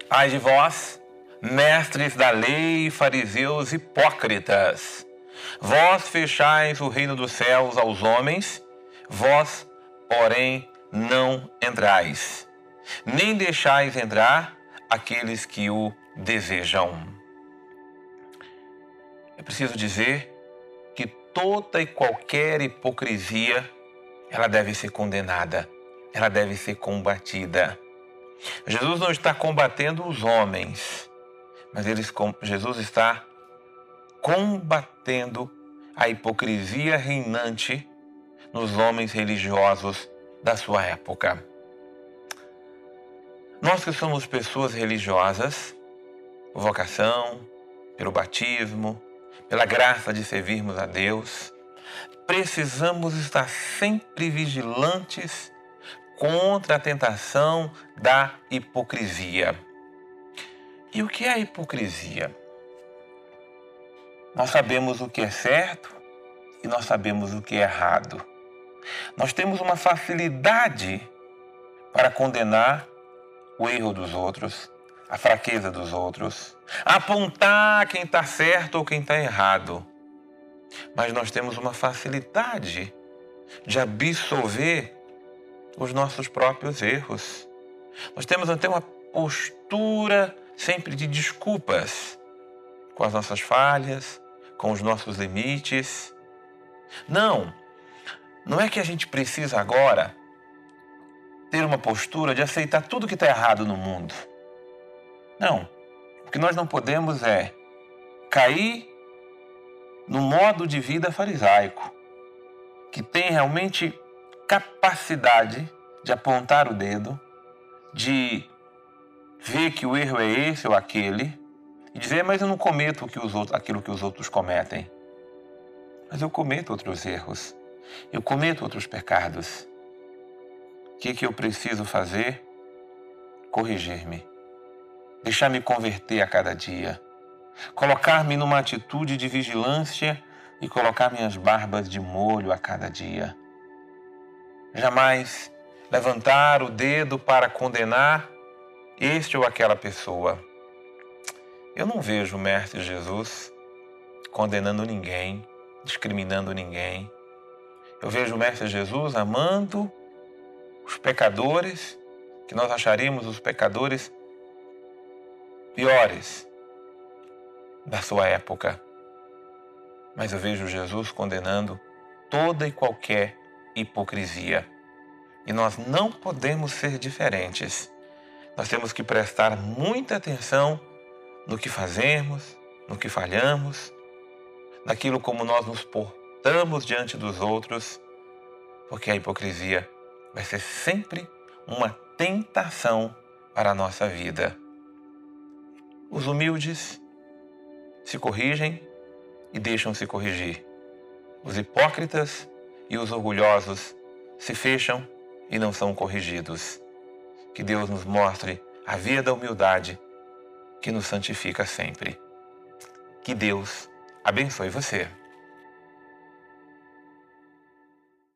Ai de vós, mestres da lei, fariseus hipócritas! Vós fechais o reino dos céus aos homens, vós, porém, não entrais, nem deixais entrar aqueles que o desejam. É preciso dizer que toda e qualquer hipocrisia, ela deve ser condenada, ela deve ser combatida. Jesus não está combatendo os homens, mas Jesus está combatendo a hipocrisia reinante nos homens religiosos da sua época. Nós que somos pessoas religiosas, por vocação, pelo batismo, pela graça de servirmos a Deus, precisamos estar sempre vigilantes contra a tentação da hipocrisia. E o que é a hipocrisia? Nós sabemos o que é certo e nós sabemos o que é errado. Nós temos uma facilidade para condenar o erro dos outros, a fraqueza dos outros, apontar quem está certo ou quem está errado. Mas nós temos uma facilidade de absolver os nossos próprios erros. Nós temos até uma postura sempre de desculpas com as nossas falhas, com os nossos limites. Não é que a gente precisa agora ter uma postura de aceitar tudo que está errado no mundo. Não. O que nós não podemos é cair no modo de vida farisaico, que tem realmente capacidade de apontar o dedo, de ver que o erro é esse ou aquele, e dizer, mas eu não cometo aquilo que os outros cometem. Mas eu cometo outros erros, eu cometo outros pecados. O que eu preciso fazer? Corrigir-me, deixar-me converter a cada dia, colocar-me numa atitude de vigilância e colocar minhas barbas de molho a cada dia. Jamais levantar o dedo para condenar este ou aquela pessoa. Eu não vejo o Mestre Jesus condenando ninguém, discriminando ninguém. Eu vejo o Mestre Jesus amando os pecadores, que nós acharíamos os pecadores piores da sua época. Mas eu vejo Jesus condenando toda e qualquer hipocrisia. E nós não podemos ser diferentes. Nós temos que prestar muita atenção no que fazemos, no que falhamos, naquilo como nós nos portamos diante dos outros, porque a hipocrisia vai ser sempre uma tentação para a nossa vida. Os humildes se corrigem e deixam-se corrigir. Os hipócritas e os orgulhosos se fecham e não são corrigidos. Que Deus nos mostre a via da humildade que nos santifica sempre. Que Deus abençoe você.